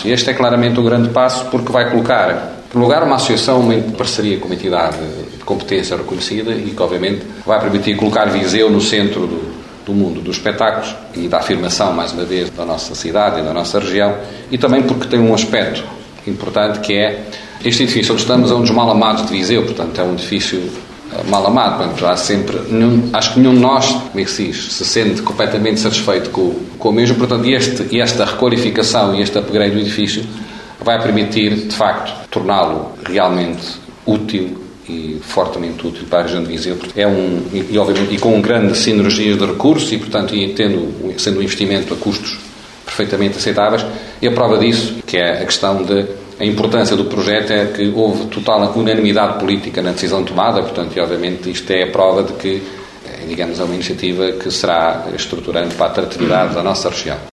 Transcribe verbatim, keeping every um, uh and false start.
passo. E este é claramente o grande passo, porque vai colocar, em primeiro lugar, uma associação, uma parceria com uma entidade de competência reconhecida e que, obviamente, vai permitir colocar Viseu no centro do, do mundo dos espetáculos e da afirmação, mais uma vez, da nossa cidade e da nossa região, e também porque tem um aspecto importante que é este edifício onde estamos é um dos mal amados de Viseu, portanto é um edifício mal amado, portanto há sempre, nenhum, acho que nenhum de nós, como é que se diz, se sente completamente satisfeito com, com o mesmo, portanto este, esta requalificação e este upgrade do edifício vai permitir, de facto, torná-lo realmente útil e fortemente útil para a região de Viseu. É um, e, obviamente, e com grandes sinergias de recursos e, portanto, e tendo, sendo um investimento a custos perfeitamente aceitáveis. E a prova disso, que é a questão de a importância do projeto, é que houve total unanimidade política na decisão tomada, portanto, e obviamente isto é a prova de que, digamos, é uma iniciativa que será estruturante para a atratividade da nossa região.